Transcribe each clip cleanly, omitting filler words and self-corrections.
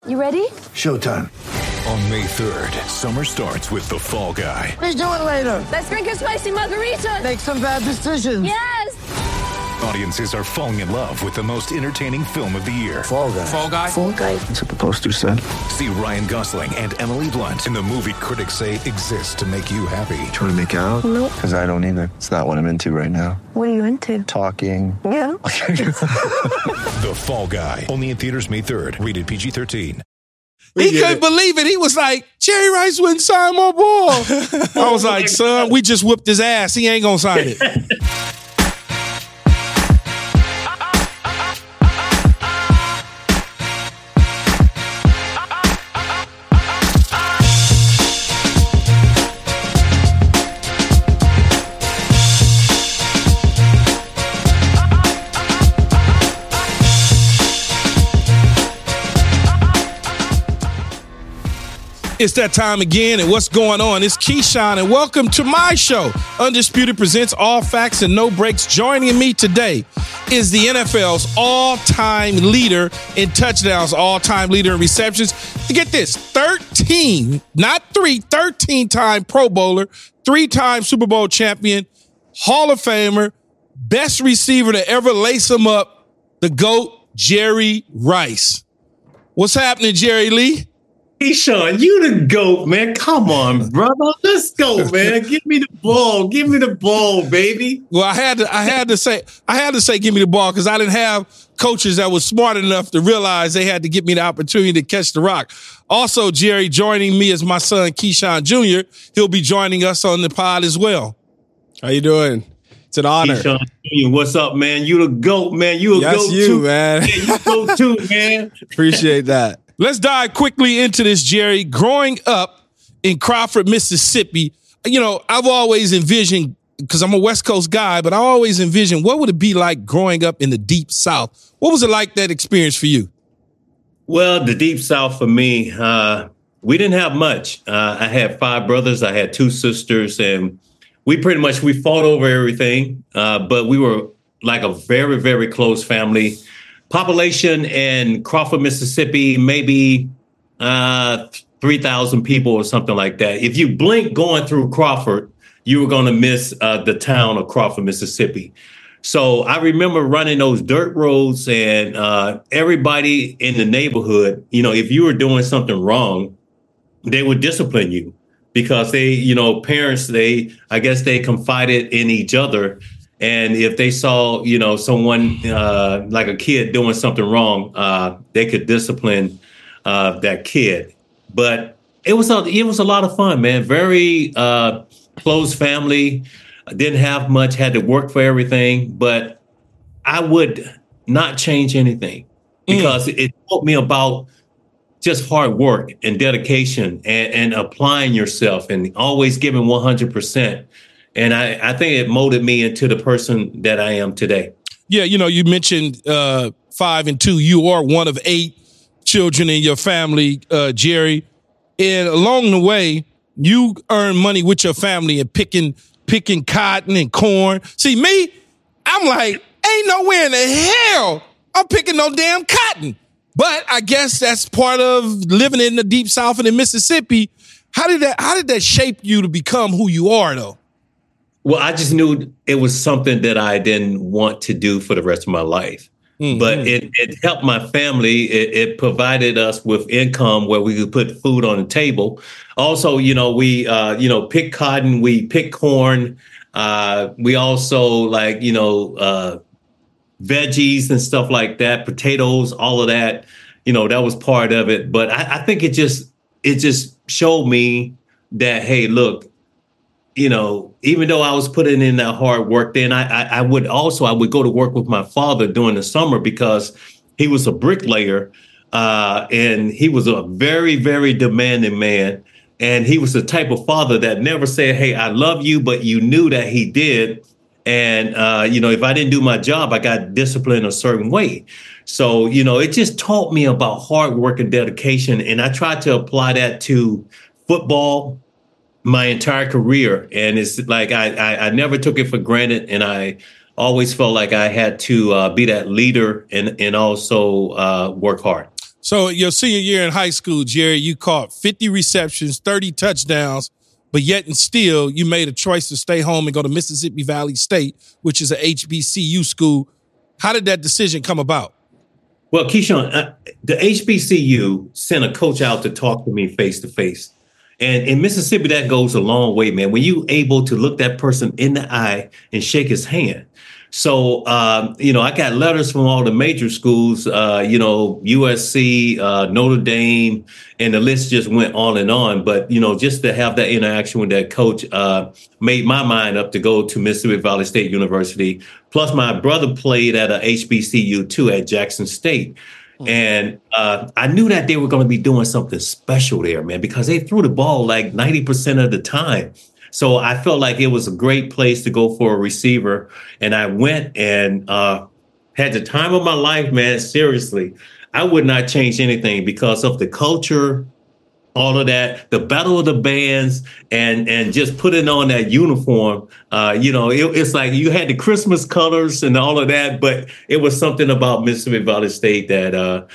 You ready? Showtime. On May 3rd, summer starts with The Fall Guy. Let's do it later. Let's drink a spicy margarita. Make some bad decisions. Yes. Audiences are falling in love with the most entertaining film of the year. Fall Guy. Fall Guy? Fall Guy. That's what the poster said. See Ryan Gosling and Emily Blunt in the movie critics say exists to make you happy. Trying to make it out? Nope. Because I don't either. It's not what I'm into right now. What are you into? Talking. Yeah. The Fall Guy. Only in theaters May 3rd. Rated PG-13. He couldn't believe it. He was like, Jerry Rice wouldn't sign my ball. I was like, son, we just whipped his ass. He ain't going to sign it. It's that time again, and what's going on? It's Keyshawn, and welcome to my show. Undisputed presents All Facts and No Breaks. Joining me today is the NFL's all-time leader in touchdowns, all-time leader in receptions. To get this, 13, not 3, 13-time Pro Bowler, 3-time Super Bowl champion, Hall of Famer, best receiver to ever lace him up, the GOAT, Jerry Rice. What's happening, Jerry Lee? Hey, Sean, you the GOAT, man. Come on, brother. Let's go, man. Give me the ball. Give me the ball, baby. Well, I had to say, give me the ball because I didn't have coaches that was smart enough to realize they had to give me the opportunity to catch the rock. Also, Jerry, joining me is my son, Keyshawn Jr. He'll be joining us on the pod as well. How you doing? It's an honor. Keyshawn Jr., what's up, man? You the GOAT, man. You a GOAT too, man. Yeah, you GOAT too, man. Appreciate that. Let's dive quickly into this, Jerry. Growing up in Crawford, Mississippi, I've always envisioned, because I'm a West Coast guy, but I always envisioned what would it be like growing up in the Deep South? What was it like, that experience for you? Well, the Deep South for me, we didn't have much. I had 5 brothers. I had 2 sisters, and we fought over everything, but we were like a very, very close family. Population in Crawford, Mississippi, maybe 3,000 people or something like that. If you blink going through Crawford, you were going to miss the town of Crawford, Mississippi. So I remember running those dirt roads, and everybody in the neighborhood, if you were doing something wrong, they would discipline you because parents, I guess they confided in each other. And if they saw, someone like a kid doing something wrong, they could discipline that kid. But it was a lot of fun, man. Very close family. Didn't have much. Had to work for everything. But I would not change anything because it taught me about just hard work and dedication and applying yourself and always giving 100%. And I think it molded me into the person that I am today. Yeah, you mentioned 5 and 2. You are one of 8 children in your family, Jerry. And along the way, you earn money with your family and picking cotton and corn. See, me, I'm like, ain't nowhere in the hell I'm picking no damn cotton. But I guess that's part of living in the Deep South and in Mississippi. How did that shape you to become who you are, though? Well, I just knew it was something that I didn't want to do for the rest of my life. Mm-hmm. But it helped my family. It provided us with income where we could put food on the table. Also, we pick cotton, we pick corn. We also veggies and stuff like that, potatoes, all of that. That was part of it. But I think it just showed me that, hey, look, even though I was putting in that hard work, then I would go to work with my father during the summer because he was a bricklayer and he was a very, very demanding man. And he was the type of father that never said, hey, I love you, but you knew that he did. And, if I didn't do my job, I got disciplined a certain way. So, it just taught me about hard work and dedication. And I tried to apply that to football my entire career. And it's like I never took it for granted. And I always felt like I had to be that leader and also work hard. So your senior year in high school, Jerry, you caught 50 receptions, 30 touchdowns, but yet and still you made a choice to stay home and go to Mississippi Valley State, which is a HBCU school. How did that decision come about? Well, Keyshawn, the HBCU sent a coach out to talk to me face to face. And in Mississippi, that goes a long way, man. When you able to look that person in the eye and shake his hand. So, I got letters from all the major schools, USC, Notre Dame, and the list just went on and on. But, just to have that interaction with that coach made my mind up to go to Mississippi Valley State University. Plus, my brother played at a HBCU, too, at Jackson State. And I knew that they were going to be doing something special there, man, because they threw the ball like 90% of the time. So I felt like it was a great place to go for a receiver. And I went and had the time of my life, man. Seriously, I would not change anything because of the culture, all of that, the battle of the bands, and just putting on that uniform. It's like you had the Christmas colors and all of that, but it was something about Mississippi Valley State that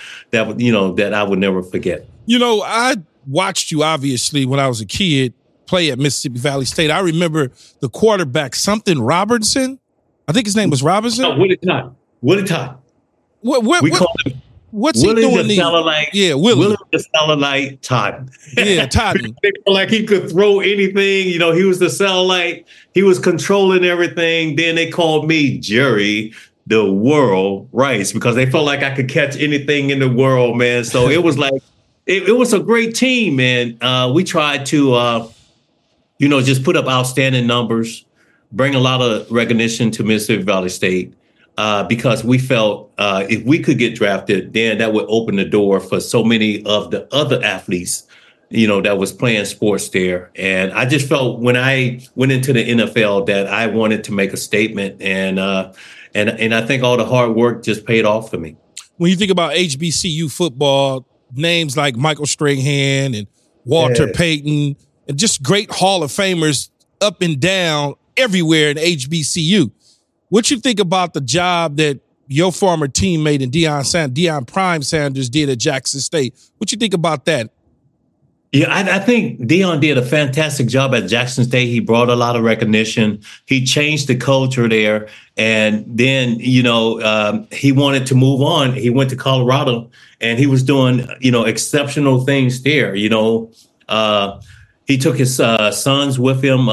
I would never forget. I watched you, obviously, when I was a kid, play at Mississippi Valley State. I remember the quarterback, something Robertson. I think his name was Robinson. Oh, Willie Todd. We call him. What's Willie he doing? Willie the Satellite Todd. Yeah, Todd. They felt like he could throw anything. He was the satellite. He was controlling everything. Then they called me Jerry the World Rice because they felt like I could catch anything in the world, man. So it was like it was a great team, man. We tried to just put up outstanding numbers, bring a lot of recognition to Mississippi Valley State. Because we felt if we could get drafted, then that would open the door for so many of the other athletes, that was playing sports there. And I just felt when I went into the NFL that I wanted to make a statement. And I think all the hard work just paid off for me. When you think about HBCU football, names like Michael Strahan and Walter Payton, and just great Hall of Famers up and down everywhere in HBCU. What you think about the job that your former teammate and Deion Prime Sanders did at Jackson State? What you think about that? Yeah, I think Deion did a fantastic job at Jackson State. He brought a lot of recognition. He changed the culture there. And then, he wanted to move on. He went to Colorado and he was doing, exceptional things there. He took his sons with him.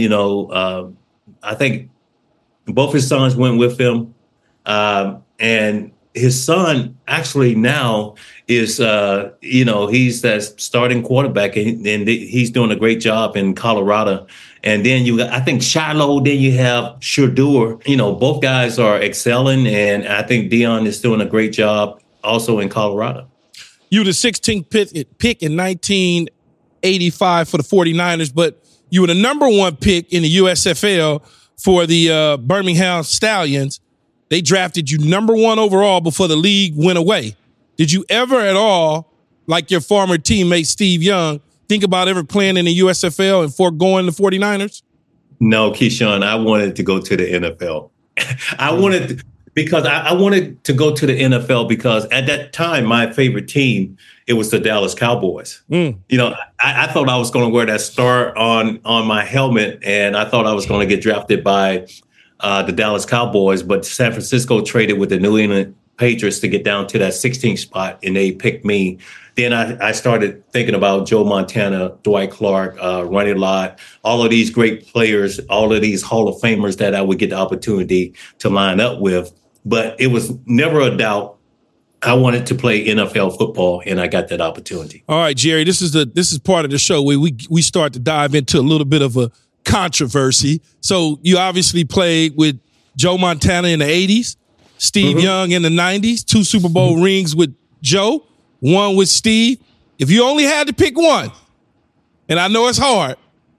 I think both his sons went with him. And his son actually now is, he's that starting quarterback and he's doing a great job in Colorado. And then you got, I think Shiloh, then you have Shedeur. Both guys are excelling. And I think Deion is doing a great job also in Colorado. You were the 16th pick in 1985 for the 49ers, but you were the number one pick in the USFL for the Birmingham Stallions. They drafted you number one overall before the league went away. Did you ever at all, like your former teammate Steve Young, think about ever playing in the USFL and foregoing the 49ers? No, Keyshawn, I wanted to go to the NFL. I wanted to go to the NFL because at that time, my favorite team, it was the Dallas Cowboys. I thought I was going to wear that star on my helmet, and I thought I was going to get drafted by the Dallas Cowboys, but San Francisco traded with the New England Patriots to get down to that 16th spot, and they picked me. Then I started thinking about Joe Montana, Dwight Clark, Ronnie Lott, all of these great players, all of these Hall of Famers that I would get the opportunity to line up with. But it was never a doubt. I wanted to play NFL football, and I got that opportunity. All right, Jerry, this is part of the show where we start to dive into a little bit of a controversy. So you obviously played with Joe Montana in the 80s, Steve Young in the 90s, 2 Super Bowl rings with Joe, 1 with Steve. If you only had to pick one, and I know it's hard,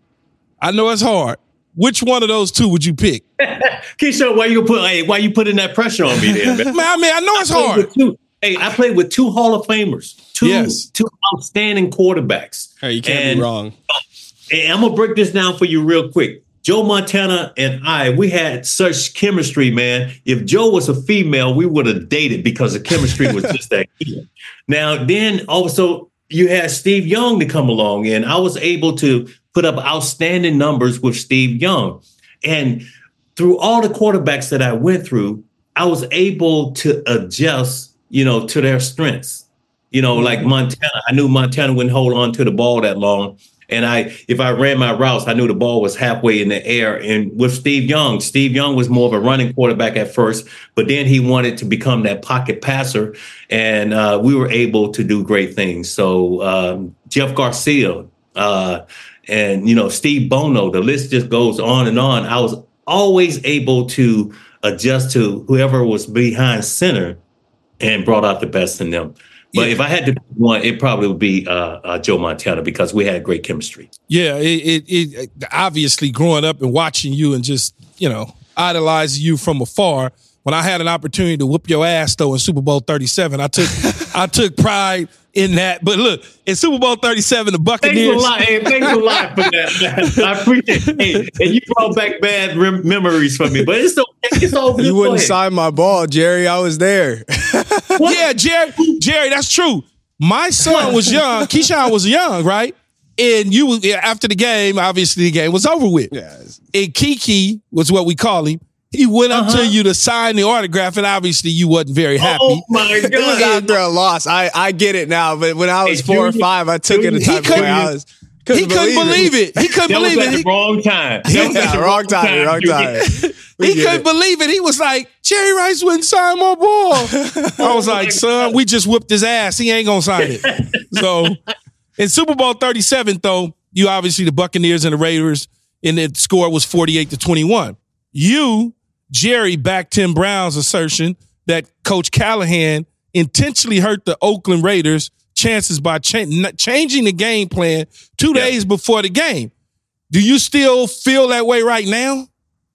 which one of those 2 would you pick? Keyshawn, why you putting that pressure on me there, man? I know it's hard. I played with 2 Hall of Famers, two outstanding quarterbacks. Hey, you can't be wrong. And I'm going to break this down for you real quick. Joe Montana and we had such chemistry, man. If Joe was a female, we would have dated because the chemistry was just that good. Now, then also you had Steve Young to come along, and I was able to put up outstanding numbers with Steve Young. And through all the quarterbacks that I went through, I was able to adjust, to their strengths. Like Montana, I knew Montana wouldn't hold on to the ball that long. And if I ran my routes, I knew the ball was halfway in the air. And with Steve Young was more of a running quarterback at first, but then he wanted to become that pocket passer. And we were able to do great things. So Jeff Garcia and, Steve Bono, the list just goes on and on. I was always able to adjust to whoever was behind center and brought out the best in them. But if I had to pick one, it probably would be Joe Montana because we had great chemistry. Yeah, it obviously growing up and watching you and just, idolizing you from afar. When I had an opportunity to whoop your ass, though, in Super Bowl 37, I took pride in that. But look, in Super Bowl 37, the Buccaneers. Thanks a lot for that, man. I appreciate it. Hey, and you brought back bad memories for me, but it's all good. You wouldn't sign my ball, Jerry. I was there. Yeah, Jerry, that's true. My son was young. Keyshawn was young, right? And after the game, obviously the game was over with. Yes. And Kiki was what we call him. He went up to you to sign the autograph, and obviously you wasn't very happy. Oh, my God. It was after a loss. I get it now, but when I was 4 or 5, I took it the type of way He couldn't believe it. He couldn't believe it. At the wrong time. Wrong time. He couldn't believe it. He was like, Jerry Rice wouldn't sign my ball. I was like, son, we just whipped his ass. He ain't going to sign it. So in Super Bowl 37, though, you obviously the Buccaneers and the Raiders, and the score was 48-21. You, Jerry, backed Tim Brown's assertion that Coach Callahan intentionally hurt the Oakland Raiders' chances by changing the game plan 2 days before the game. Do you still feel that way right now?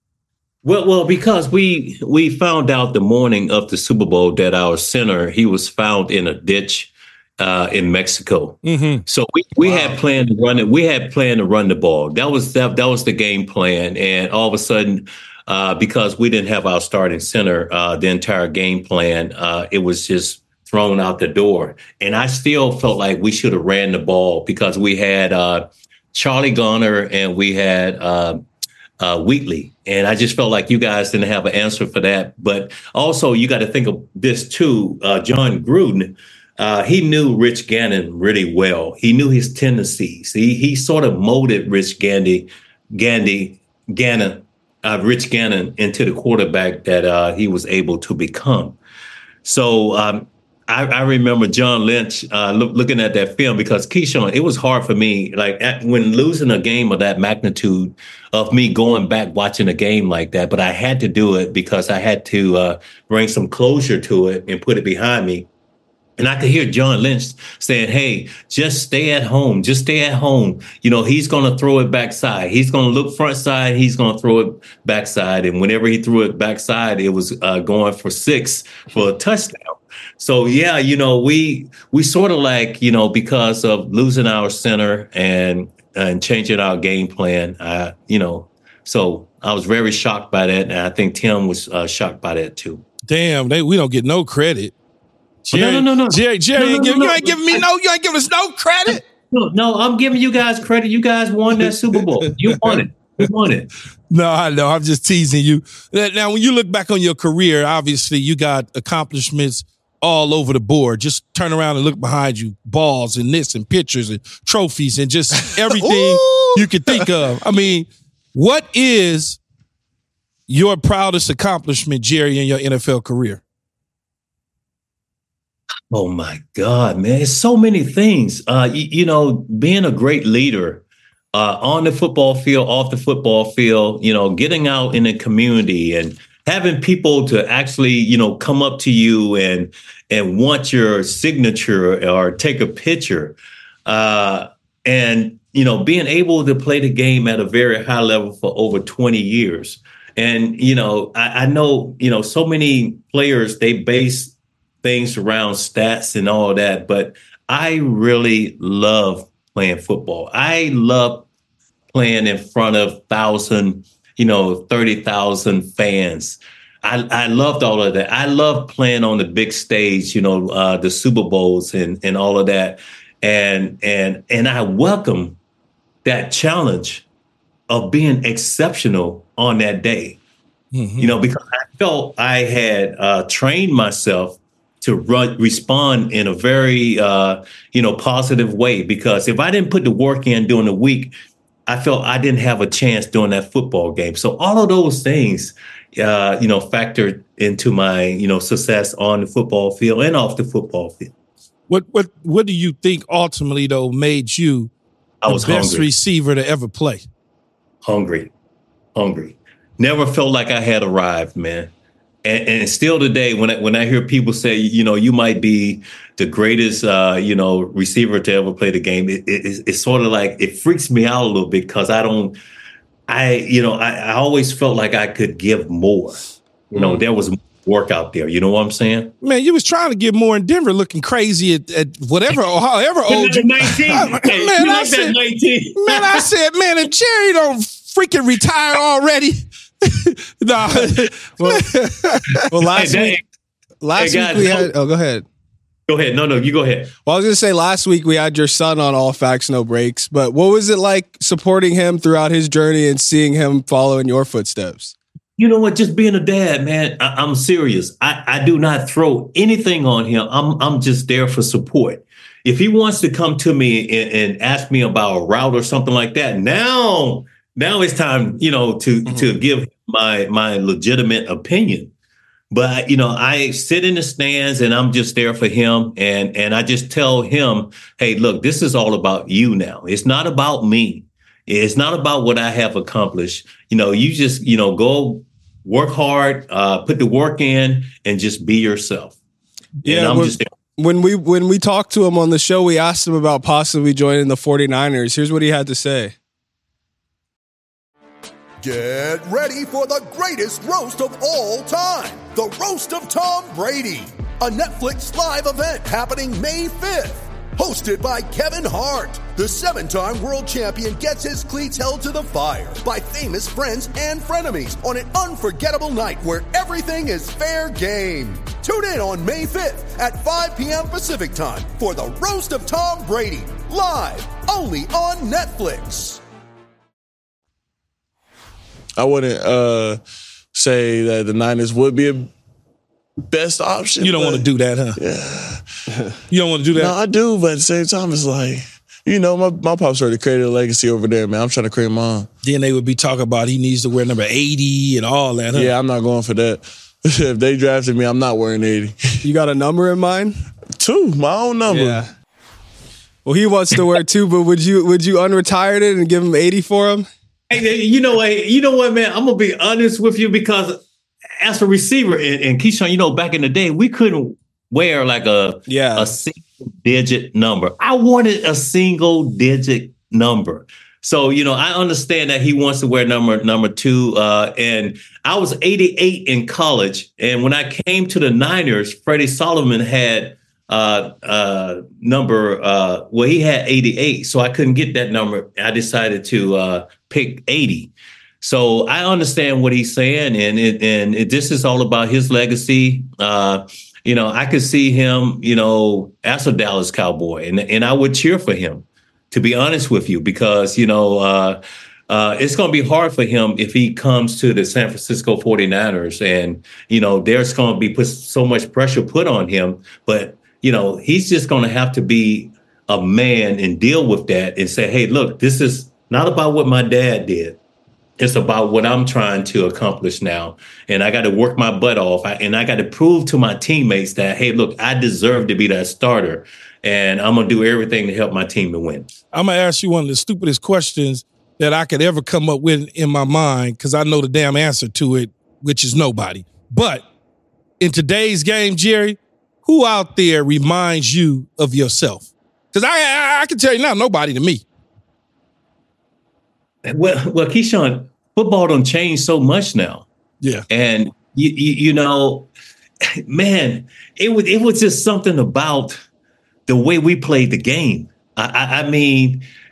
Well, because we found out the morning of the Super Bowl that our center, he was found in a ditch in Mexico. Mm-hmm. So we had planned to run it. We had planned to run the ball. That was the game plan. And all of a sudden, because we didn't have our starting center, the entire game plan, it was just thrown out the door. And I still felt like we should have ran the ball because we had Charlie Garner and we had Wheatley. And I just felt like you guys didn't have an answer for that. But also, you got to think of this, too. John Gruden, he knew Rich Gannon really well. He knew his tendencies. He sort of molded Rich Gannon into the quarterback that he was able to become. So I remember John Lynch looking at that film because Keyshawn, it was hard for me. Like when losing a game of that magnitude, of me going back watching a game like that, but I had to do it because I had to bring some closure to it and put it behind me. And I could hear John Lynch saying, hey, just stay at home. Just stay at home. He's going to throw it backside. He's going to look front side. He's going to throw it backside. And whenever he threw it backside, it was going for 6 for a touchdown. So, yeah, we sort of like, because of losing our center and changing our game plan, so I was very shocked by that. And I think Tim was shocked by that, too. Damn, we don't get no credit. Jerry, no. Jerry, you ain't giving me you ain't giving us no credit. No, I'm giving you guys credit. You guys won that Super Bowl. You won it. You won it. No, I know. I'm just teasing you. Now, when you look back on your career, obviously you got accomplishments all over the board. Just turn around and look behind you. Balls and this and pictures and trophies and just everything you could think of. I mean, what is your proudest accomplishment, Jerry, in your NFL career? Oh, my God, man. It's so many things. Being a great leader on the football field, off the football field, getting out in the community and having people to actually, come up to you and want your signature or take a picture. And being able to play the game at a very high level for over 20 years. And, I know, so many players, they base things around stats and all that, but I really love playing football. I love playing in front of 30,000 fans. I loved all of that. I loved playing on the big stage, the Super Bowls and all of that. And I welcome that challenge of being exceptional on that day, because I felt I had trained myself to respond in a very, positive way. Because if I didn't put the work in during the week, I felt I didn't have a chance during that football game. So all of those things, factored into my, success on the football field and off the football field. What do you think ultimately, though, made you the best receiver to ever play? Hungry. Never felt like I had arrived, man. And still today, when I hear people say, you might be the greatest, receiver to ever play the game, it's sort of like it freaks me out a little bit because I always felt like I could give more. There was work out there. You know what I'm saying? Man, you was trying to give more in Denver, looking crazy at whatever or however old you. 19. I said, man, if Jerry don't freaking retire already. Nah. Well, last week we had. Oh, go ahead. Go ahead. No, you go ahead. Well, I was going to say last week we had your son on All Facts, No Breaks. But what was it like supporting him throughout his journey and seeing him follow in your footsteps? You know what? Just being a dad, man, I'm serious. I do not throw anything on him. I'm just there for support. If he wants to come to me and ask me about a route or something like that, now it's time, to give my legitimate opinion. But, I sit in the stands and I'm just there for him. And I just tell him, hey, look, this is all about you now. It's not about me. It's not about what I have accomplished. You just, go work hard, put the work in and just be yourself. Yeah. And I'm just there. When we talked to him on the show, we asked him about possibly joining the 49ers. Here's what he had to say. Get ready for the greatest roast of all time, the Roast of Tom Brady, a Netflix live event happening May 5th. Hosted by Kevin Hart, the 7-time world champion gets his cleats held to the fire by famous friends and frenemies on an unforgettable night where everything is fair game. Tune in on May 5th at 5 p.m. Pacific time for the Roast of Tom Brady, live only on Netflix. I wouldn't say that the Niners would be a best option. You don't want to do that, huh? Yeah. You don't want to do that? No, I do, but at the same time, it's like, my pops already created a legacy over there, man. I'm trying to create mine. Then they would be talking about he needs to wear number 80 and all that, huh? Yeah, I'm not going for that. If they drafted me, I'm not wearing 80. You got a number in mind? 2, my own number. Yeah. Well, he wants to wear 2, but would you unretire it and give him 80 for him? Hey, you know what, man? I'm gonna be honest with you because as a receiver and Keyshawn, back in the day, we couldn't wear like a single digit number. I wanted a single digit number. So, I understand that he wants to wear number 2. And I was 88 in college. And when I came to the Niners, Freddie Solomon had he had 88. So I couldn't get that number. I decided to pick 80. So I understand what he's saying. And this is all about his legacy. I could see him, as a Dallas Cowboy and I would cheer for him, to be honest with you, because, it's going to be hard for him if he comes to the San Francisco 49ers and, there's going to be so much pressure put on him. But, he's just going to have to be a man and deal with that and say, hey, look, this is not about what my dad did. It's about what I'm trying to accomplish now. And I got to work my butt off. And I got to prove to my teammates that, hey, look, I deserve to be that starter. And I'm going to do everything to help my team to win. I'm going to ask you one of the stupidest questions that I could ever come up with in my mind, because I know the damn answer to it, which is nobody. But in today's game, Jerry, who out there reminds you of yourself? Because I can tell you now, nobody to me. Well, Keyshawn, football done changed so much now. Yeah. And, man, it was just something about the way we played the game. I mean,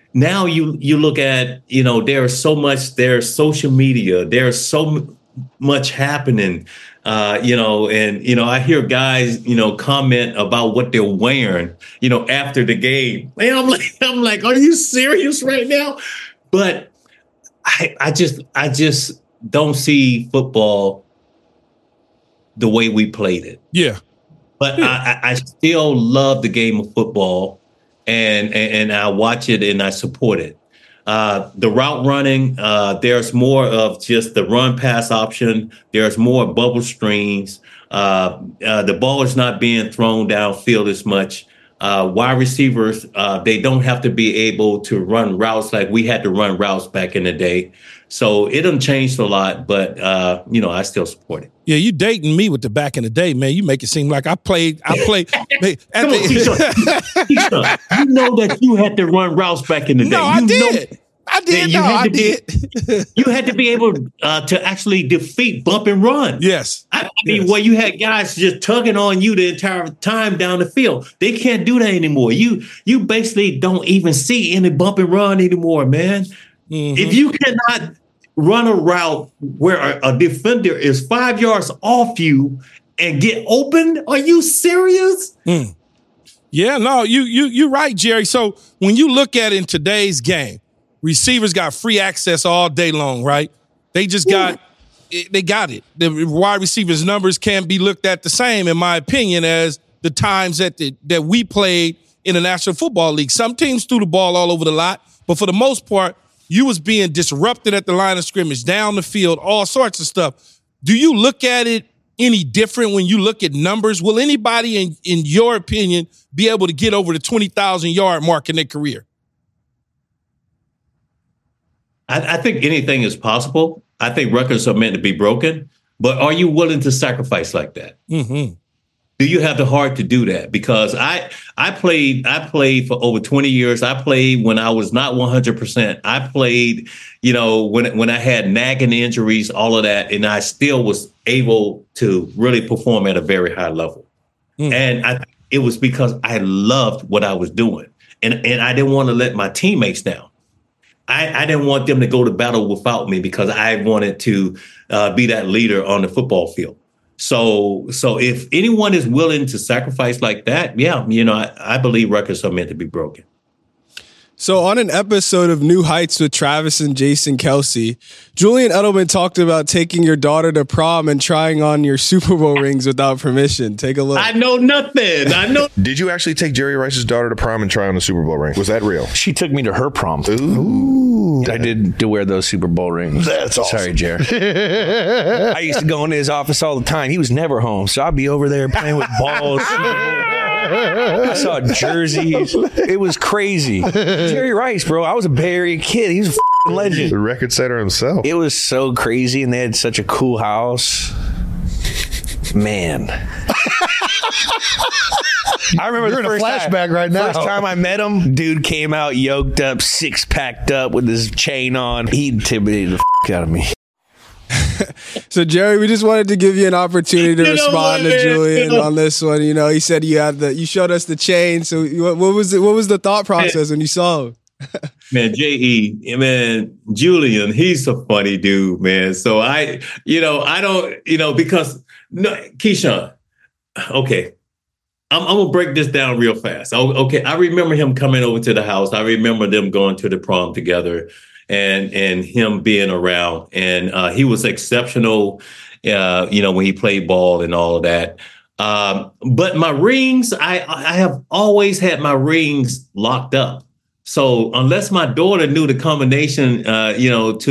now you look at, there's social media, there's so much happening, and I hear guys, comment about what they're wearing, after the game. And I'm like, are you serious right now? But I just don't see football the way we played it. Yeah. But I still love the game of football, and I watch it and I support it. The route running, there's more of just the run pass option. There's more bubble screens. The ball is not being thrown downfield as much. Wide receivers, they don't have to be able to run routes like we had to run routes back in the day. So it done changed a lot, but I still support it. Yeah, you dating me with the back in the day, man. You make it seem like I played. Come on, Keyshawn. You know that you had to run routes back in the day. No, I did. I did. You had to be able to actually defeat bump and run. Yes. I mean, where you had guys just tugging on you the entire time down the field. They can't do that anymore. You basically don't even see any bump and run anymore, man. Mm-hmm. If you cannot run a route where a defender is 5 yards off you and get open, are you serious? Mm. Yeah, no, you're right, Jerry. So when you look at it in today's game, receivers got free access all day long, right? They just got it. The wide receivers' numbers can't be looked at the same, in my opinion, as the times that we played in the National Football League. Some teams threw the ball all over the lot, but for the most part, you was being disrupted at the line of scrimmage, down the field, all sorts of stuff. Do you look at it any different when you look at numbers? Will anybody, in your opinion, be able to get over the 20,000-yard mark in their career? I think anything is possible. I think records are meant to be broken. But are you willing to sacrifice like that? Mm-hmm. Do you have the heart to do that? Because I played for over 20 years. I played when I was not 100%. I played, when I had nagging injuries, all of that, and I still was able to really perform at a very high level. Mm. And it was because I loved what I was doing, and I didn't want to let my teammates down. I didn't want them to go to battle without me because I wanted to be that leader on the football field. So if anyone is willing to sacrifice like that, yeah, I believe records are meant to be broken. So on an episode of New Heights with Travis and Jason Kelsey, Julian Edelman talked about taking your daughter to prom and trying on your Super Bowl rings without permission. Take a look. I know nothing. Did you actually take Jerry Rice's daughter to prom and try on the Super Bowl ring? Was that real? She took me to her prom. Ooh. I did to wear those Super Bowl rings. That's awesome. Sorry, Jerry. I used to go into his office all the time. He was never home, so I'd be over there playing with balls. I saw jerseys. It was crazy. Jerry Rice, bro. I was a Bay Area kid. He was a legend. The record setter himself. It was so crazy, and they had such a cool house. Man. I remember You're in a flashback right now. First time I met him, dude came out yoked up, six-packed up with his chain on. He intimidated the out of me. So, Jerry, we just wanted to give you an opportunity to respond to Julian on this one. He said you showed us the chain. So, what was the thought process when you saw him? Man, Julian, he's a funny dude, man. So I don't, because Keyshawn, okay. I'm going to break this down real fast. Okay. I remember him coming over to the house. I remember them going to the prom together. And him being around, and he was exceptional, when he played ball and all of that. But my rings, I have always had my rings locked up. So unless my daughter knew the combination, there's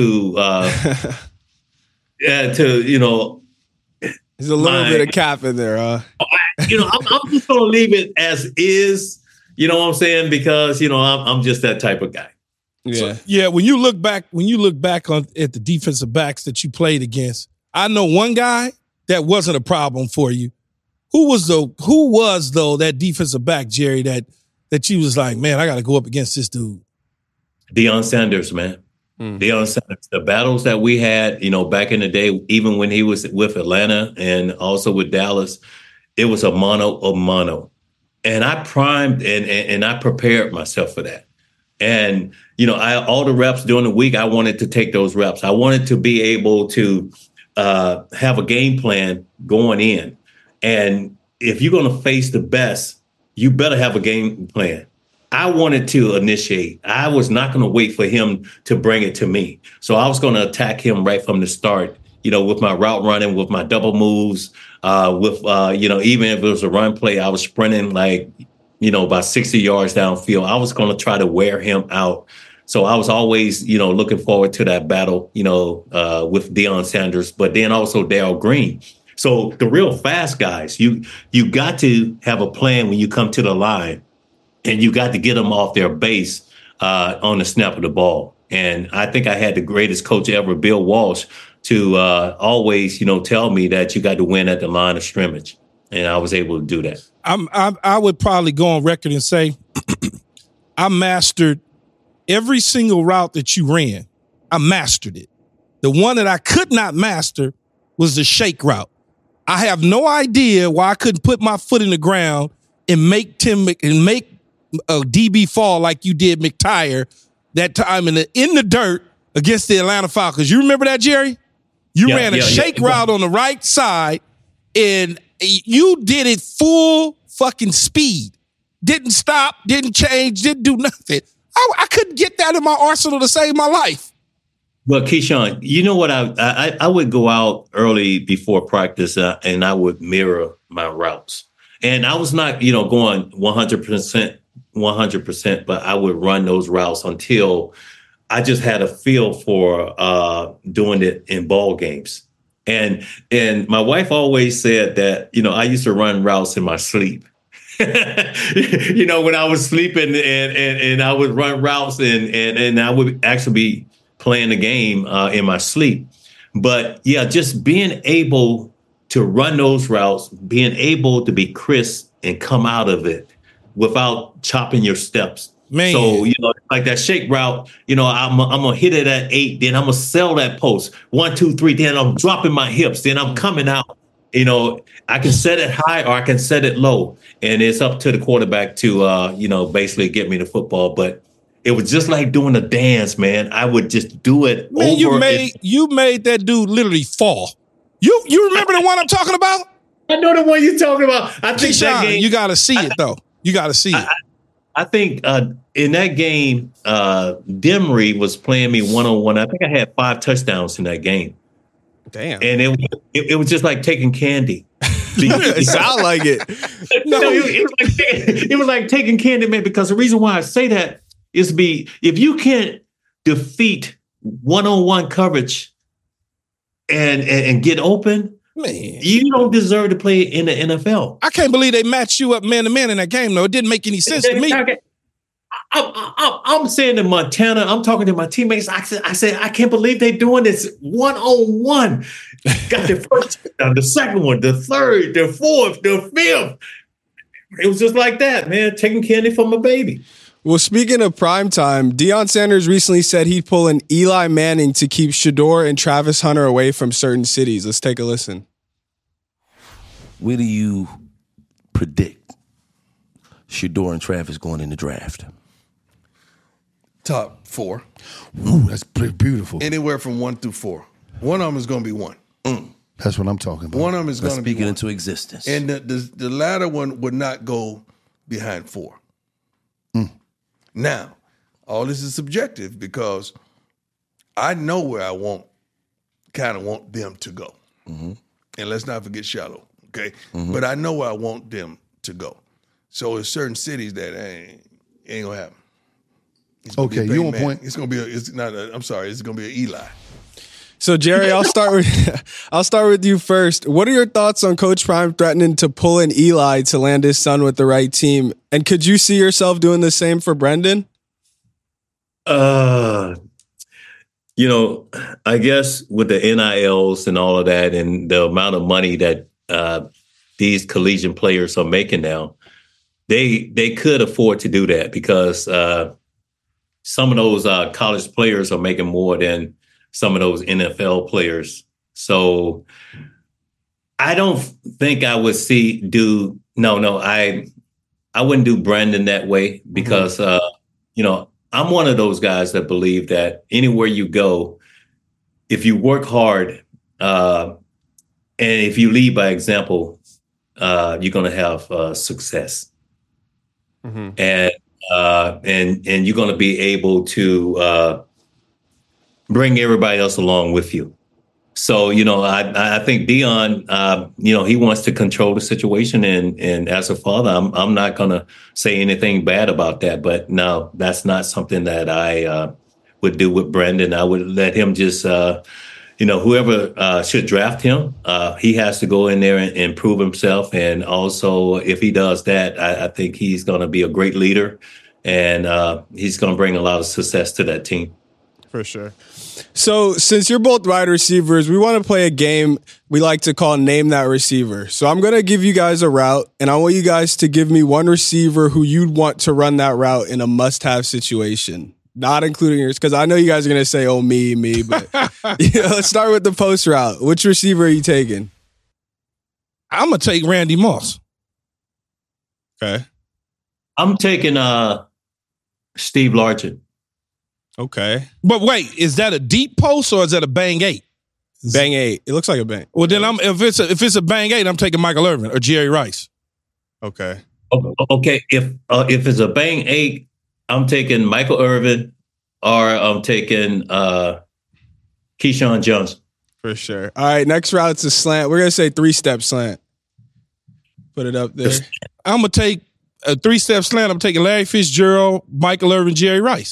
a little bit of cap in there, huh? I'm just going to leave it as is. You know what I'm saying? Because I'm just that type of guy. Yeah. So, when you look back at the defensive backs that you played against, I know one guy that wasn't a problem for you. Who was that defensive back, Jerry, that you was like, man, I got to go up against this dude? Deion Sanders, man. Deion Sanders. The battles that we had, back in the day, even when he was with Atlanta and also with Dallas, it was a mano. And I primed and I prepared myself for that. And, all the reps during the week, I wanted to take those reps. I wanted to be able to have a game plan going in. And if you're going to face the best, you better have a game plan. I wanted to initiate. I was not going to wait for him to bring it to me. So I was going to attack him right from the start, with my route running, with my double moves, even if it was a run play, I was sprinting about 60 yards downfield. I was going to try to wear him out. So I was always, looking forward to that battle, with Deion Sanders, but then also Darrell Green. So the real fast guys, you got to have a plan when you come to the line, and you got to get them off their base on the snap of the ball. And I think I had the greatest coach ever, Bill Walsh, to always, tell me that you got to win at the line of scrimmage. And I was able to do that. I would probably go on record and say I mastered every single route that you ran. I mastered it. The one that I could not master was the shake route. I have no idea why I couldn't put my foot in the ground and make a DB fall like you did McTire that time in the dirt against the Atlanta Falcons. You remember that, Jerry? You ran a shake route on the right side, and you did it full fucking speed. Didn't stop, didn't change, didn't do nothing. I couldn't get that in my arsenal to save my life. But Keyshawn, you know what? I would go out early before practice and I would mirror my routes. And I was not, going 100%, but I would run those routes until I just had a feel for doing it in ball games. And my wife always said that, I used to run routes in my sleep. When I was sleeping and I would run routes and I would actually be playing the game in my sleep. But yeah, just being able to run those routes, being able to be crisp and come out of it without chopping your steps. Man. So, like that shake route, I'm going to hit it at 8, then I'm going to sell that post 1, 2, 3, then I'm dropping my hips, then I'm coming out. I can set it high or I can set it low, and it's up to the quarterback to, basically get me the football. But it was just like doing a dance, man. I would just do it. Man, you made that dude literally fall. You remember the one I'm talking about? I know the one you're talking about. I think Keyshawn, that game, you got to see it though. You got to see it. I think in that game, Demery was playing me one-on-one. I think I had 5 touchdowns in that game. Damn. And it was just like taking candy. It sounded like it. No, it was like taking candy, man, because the reason why I say that is if you can't defeat one-on-one coverage and get open, man, you don't deserve to play in the NFL. I can't believe they matched you up man-to-man in that game, though. It didn't make any sense to me. I'm saying to Montana, I'm talking to my teammates. I said, I can't believe they're doing this one-on-one. Got the first, the second one, the third, the fourth, the fifth. It was just like that, man, taking candy from a baby. Well, speaking of primetime, Deion Sanders recently said he'd pull an Eli Manning to keep Shedeur and Travis Hunter away from certain cities. Let's take a listen. Where do you predict Shedeur and Travis going in the draft? Top 4. Ooh, that's beautiful. Anywhere from 1 through 4. One of them is going to be 1. That's what I'm talking about. One of them is going to be 1. Speak it into existence. And the latter one would not go behind 4. Now, all this is subjective because I know where I want them to go. Mm-hmm. And let's not forget Shallow, okay? Mm-hmm. But I know where I want them to go. So there's certain cities that ain't going to happen. Okay, you on point. It's going to be it's going to be an Eli. So Jerry, I'll start with you first. What are your thoughts on Coach Prime threatening to pull an Eli to land his son with the right team? And could you see yourself doing the same for Brendan? I guess with the NILs and all of that and the amount of money that these collegiate players are making now, they could afford to do that because some of those college players are making more than some of those NFL players. So I don't think I would I wouldn't do Brandon that way because, I'm one of those guys that believe that anywhere you go, if you work hard, and if you lead by example, you're going to have success. Mm-hmm. And you're going to be able to bring everybody else along with you. So, I think Deion, he wants to control the situation. And as a father, I'm not going to say anything bad about that. But no, that's not something that I would do with Brandon. I would let him just, whoever should draft him, he has to go in there and prove himself. And also, if he does that, I think he's going to be a great leader. And he's going to bring a lot of success to that team. For sure. So since you're both wide receivers, we want to play a game we like to call Name That Receiver. So I'm going to give you guys a route, and I want you guys to give me one receiver who you'd want to run that route in a must-have situation, not including yours, because I know you guys are going to say, oh, me, but let's start with the post route. Which receiver are you taking? I'm going to take Randy Moss. Okay. I'm taking Steve Largent. Okay. But wait, is that a deep post or is that a bang 8? Bang 8. It looks like a bang. Well, then if it's a bang 8, I'm taking Michael Irvin or Jerry Rice. Okay. Okay. If it's a bang 8, I'm taking Michael Irvin or I'm taking Keyshawn Johnson. For sure. All right. Next route's a slant. We're gonna say 3-step slant. Put it up there. I'm gonna take a 3-step slant. I'm taking Larry Fitzgerald, Michael Irvin, Jerry Rice.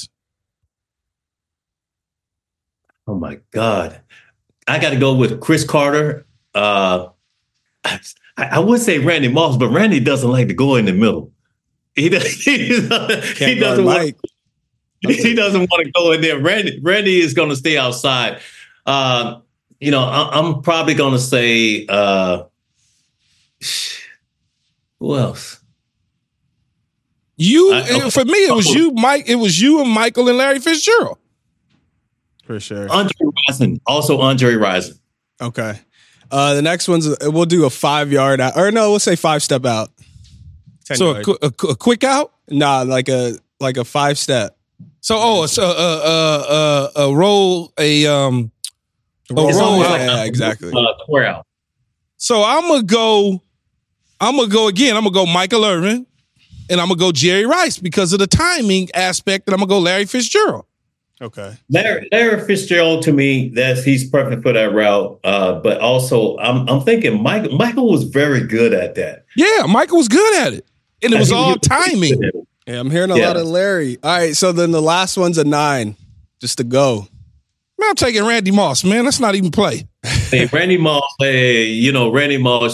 Oh, my God. I got to go with Chris Carter. I would say Randy Moss, but Randy doesn't like to go in the middle. He doesn't want to go in there. Randy is going to stay outside. I'm probably going to say, who else? For me, it was you, Mike. It was you and Michael and Larry Fitzgerald. For sure. Andre Rison. Also Andre Rison. Okay. The next one's, we'll do a 5-yard out. Or no, we'll say 5-step out. So a quick out? Nah, like a 5-step. So a roll, a roll. Yeah, exactly. Square out. So I'm gonna go again. I'm gonna go Michael Irvin, and I'm gonna go Jerry Rice because of the timing aspect, and I'm gonna go Larry Fitzgerald. Okay. Larry Fitzgerald, to me, he's perfect for that route. But also, I'm thinking Michael was very good at that. Yeah, Michael was good at it, and it was all timing. Yeah, I'm hearing a lot of Larry. All right, so then the last one's a 9, just to go. Man, I'm taking Randy Moss. Man, let's not even play. Hey, Randy Moss. Randy Moss.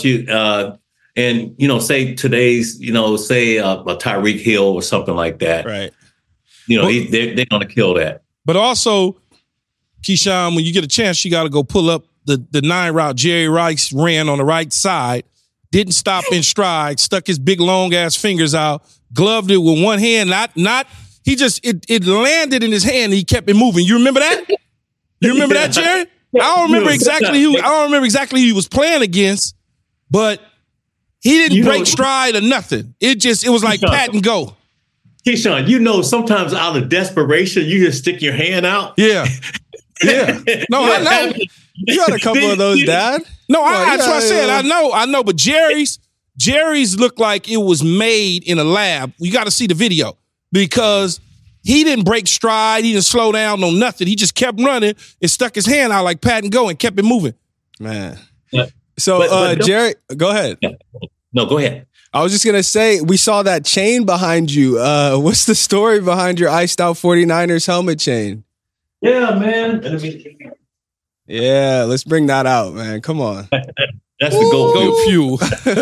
Say today's, say a Tyreek Hill or something like that. Right. They're going to kill that. But also, Keyshawn, when you get a chance, you got to go pull up the 9 route Jerry Rice ran on the right side, didn't stop in stride, stuck his big long ass fingers out, gloved it with one hand. It landed in his hand and he kept it moving. You remember that? You remember that, Jerry? I don't remember exactly who he was playing against, but he didn't break stride or nothing. It was like pat and go. Keyshawn, sometimes out of desperation, you just stick your hand out. Yeah. Yeah. No, I know. You got a couple of those, Dad. No, that's what I said. I know. But Jerry's looked like it was made in a lab. You got to see the video because he didn't break stride. He didn't slow down, no nothing. He just kept running and stuck his hand out like pat and go and kept it moving. Man. So, Jerry, go ahead. No, go ahead. I was just going to say, we saw that chain behind you. What's the story behind your iced out 49ers helmet chain? Yeah, man. Yeah, let's bring that out, man. Come on. That's the goat fuel.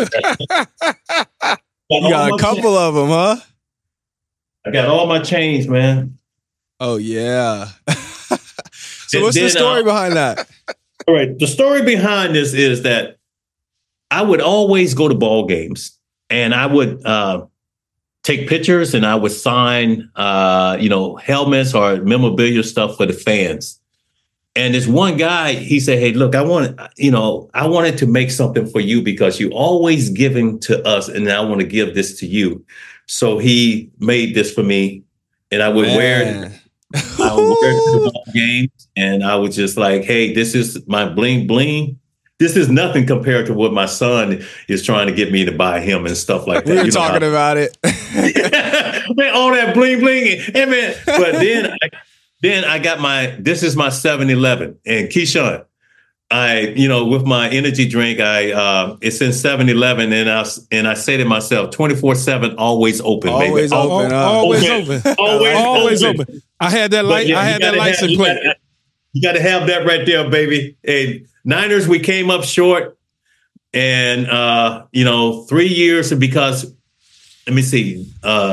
You got a couple of them, huh? I got all my chains, man. Oh, yeah. So what's the story behind that? All right. The story behind this is that I would always go to ball games. And I would take pictures and I would sign, helmets or memorabilia stuff for the fans. And this one guy, he said, hey, look, I wanted to make something for you because you always giving to us and I want to give this to you. So he made this for me and I would wear it. I would wear it to the ball games, and I was just like, hey, this is my bling bling. This is nothing compared to what my son is trying to get me to buy him and stuff like that. We were talking about it. Man, all that bling bling. Hey, man. But then I got this is my 7-Eleven. And Keyshawn, with my energy drink, it's in 7-Eleven, and I say to myself, 24/7, always open, baby. Always open. I had that light. I had that license plate. You got to have that right there, baby. And Niners, we came up short, and 3 years because let me see,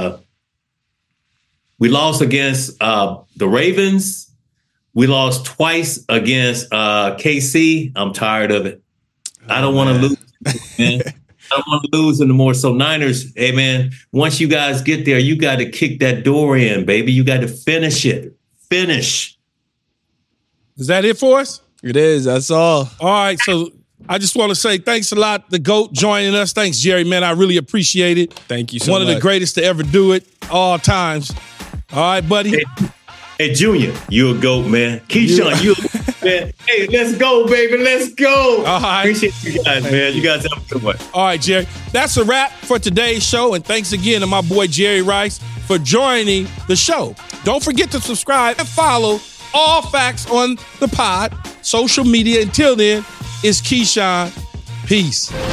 we lost against the Ravens. We lost twice against KC. I'm tired of it. I don't want to lose, man. I don't want to lose anymore. So Niners, hey man, once you guys get there, you got to kick that door in, baby. You got to finish it. Finish. Is that it for us? It is. That's all. All right. So I just want to say thanks a lot, the GOAT, joining us. Thanks, Jerry, man. I really appreciate it. Thank you so much. One of the greatest to ever do it, all times. All right, buddy. Hey, Junior, you a GOAT, man. Keyshawn, you man. Hey, let's go, baby. Let's go. All right. Appreciate you guys, man. You guys have a good one. All right, Jerry. That's a wrap for today's show. And thanks again to my boy, Jerry Rice, for joining the show. Don't forget to subscribe and follow All Facts on the pod, social media. Until then, it's Keyshawn. Peace.